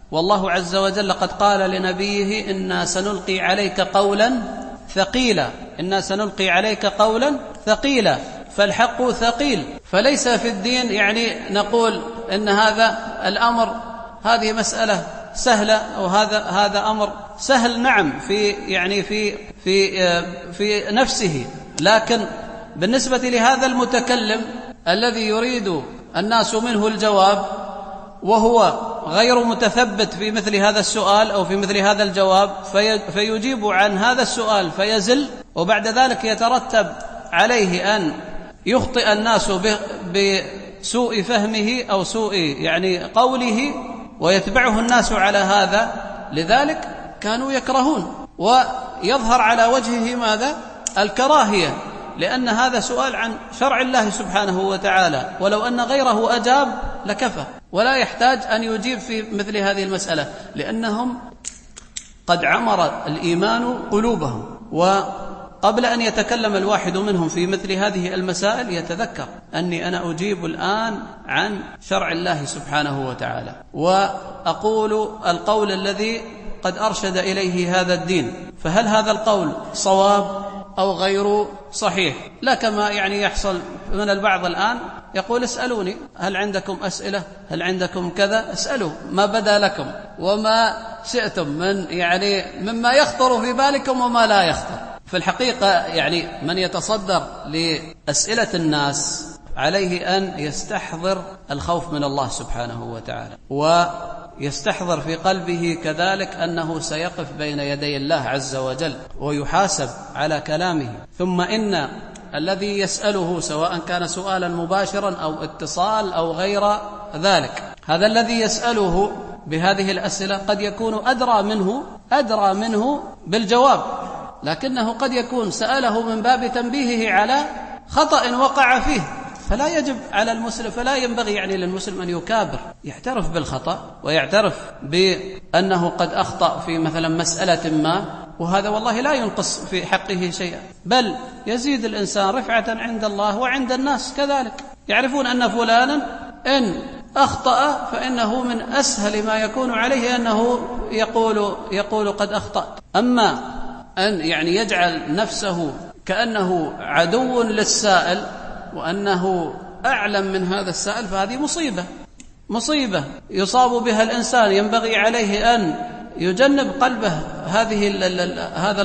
والله عز وجل قد قال لنبيه إنا سنلقي عليك قولا ثقيلا، إنا سنلقي عليك قولا ثقيلا، فالحق ثقيل. فليس في الدين يعني نقول إن هذا الأمر، هذه مسألة سهلة أو هذا أمر سهل، نعم في نفسه، لكن بالنسبة لهذا المتكلم الذي يريد الناس منه الجواب وهو غير متثبت في مثل هذا السؤال أو في مثل هذا الجواب، فيجيب عن هذا السؤال فيزل، وبعد ذلك يترتب عليه أن يخطئ الناس بسوء فهمه أو سوء قوله، ويتبعه الناس على هذا. لذلك كانوا يكرهون، ويظهر على وجهه ماذا؟ الكراهية، لأن هذا سؤال عن شرع الله سبحانه وتعالى، ولو أن غيره أجاب لكفى، ولا يحتاج أن يجيب في مثل هذه المسألة، لأنهم قد عمر الإيمان قلوبهم. وقبل أن يتكلم الواحد منهم في مثل هذه المسائل يتذكر أني أنا أجيب الآن عن شرع الله سبحانه وتعالى، وأقول القول الذي قد أرشد إليه هذا الدين، فهل هذا القول صواب أو غير صحيح؟ لا كما يحصل من البعض الآن يقول اسألوني، هل عندكم أسئلة، هل عندكم كذا، اسألوا ما بدا لكم وما شئتم مما يخطر في بالكم وما لا يخطر. في الحقيقة من يتصدر لأسئلة الناس عليه أن يستحضر الخوف من الله سبحانه وتعالى، ويستحضر في قلبه كذلك أنه سيقف بين يدي الله عز وجل ويحاسب على كلامه. ثم إن الذي يسأله سواء كان سؤالا مباشرا أو اتصال أو غير ذلك، هذا الذي يسأله بهذه الأسئلة قد يكون أدرى منه بالجواب، لكنه قد يكون سأله من باب تنبيهه على خطأ وقع فيه. فلا يجب على المسلم، فلا ينبغي للمسلم أن يكابر، يعترف بالخطأ ويعترف بأنه قد أخطأ في مثلا مسألة ما، وهذا والله لا ينقص في حقه شيئا، بل يزيد الإنسان رفعة عند الله وعند الناس كذلك. يعرفون أن فلانا إن أخطأ فإنه من أسهل ما يكون عليه أنه يقول قد أخطأت. أما أن يجعل نفسه كأنه عدو للسائل وأنه أعلم من هذا السائل، فهذه مصيبة يصاب بها الإنسان. ينبغي عليه أن يجنب قلبه هذا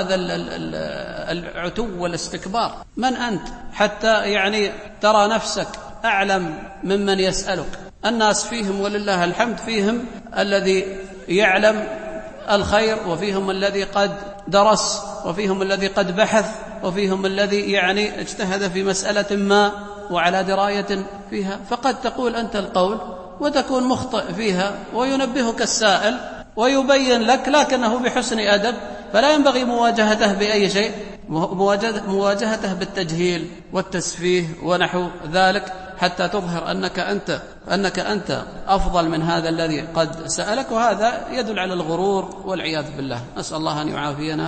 العتو والاستكبار. من أنت حتى ترى نفسك أعلم ممن يسألك؟ الناس فيهم ولله الحمد، فيهم الذي يعلم الخير، وفيهم الذي قد درس، وفيهم الذي قد بحث، وفيهم الذي اجتهد في مسألة ما وعلى دراية فيها، فقد تقول أنت القول وتكون مخطئ فيها، وينبهك السائل ويبين لك، لكنه بحسن أدب، فلا ينبغي مواجهته بأي شيء، مواجهته بالتجهيل والتسفيه ونحو ذلك، حتى تظهر أنك أنت أفضل من هذا الذي قد سألك، وهذا يدل على الغرور والعياذ بالله. نسأل الله أن يعافينا.